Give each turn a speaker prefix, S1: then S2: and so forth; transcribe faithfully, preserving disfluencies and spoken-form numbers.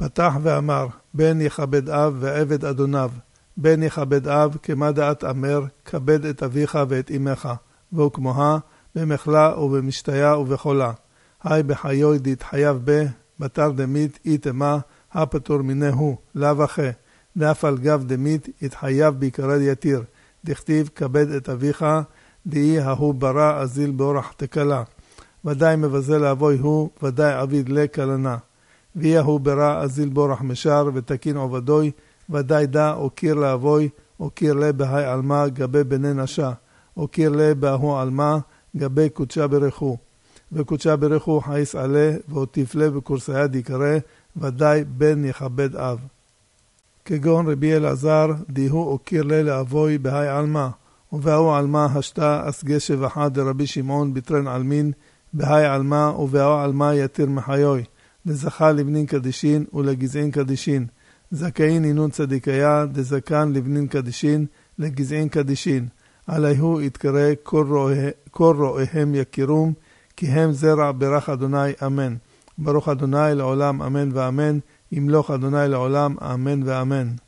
S1: פתח ואמר, בן יכבד אב ועבד אדוניו. בן יכבד אב, כמה דעת אמר, כבד את אביך ואת אמך, והוא כמוה, במחלה ובמשתיה ובחולה. היי בחיוי דתחייב בה, בתר דמית איתמה, הפטור מינהו, לאו אחי. דאף על גב דמית התחייב בעיקרד יתיר. דכתיב כבד את אביך, דהי ההוא ברא אזיל באורח תקלה. ודאי מבזה לאבוי הוא, ודאי עביד לקלנה. ויהי ההוא ברא אזיל באורח משר, ותקין עובדוי, ודאי דא אוקיר לאבוי, אוקיר לה בהי עלמה גבי בני נשה, אוקיר לה בהוא עלמה גבי קודשה ברכו. וקודשה ברכו חייס עלה, ואוטיף לה בקורסיה דיקרא, ודאי בן יכבד אב. כגון רבי אלעזר, דיהו אוקיר לה לאבוי בהי עלמה, ובהוא עלמה השתה אסגה שבחה דרבי שמעון ביטרן עלמין, בהי עלמה ובהוא עלמה יתיר מחיוי, לזכה לבנין קדישין ולגזעין קדישין. זכאין אינון צדיקיה, דזקן לבנין קדישין, לגזעין קדישין. עליהו יתקרא כל רואיהם יכירום, כי הם זרע ברך אדוני אמן. ברוך אדוני לעולם אמן ואמן, ימלוך אדוני לעולם אמן ואמן.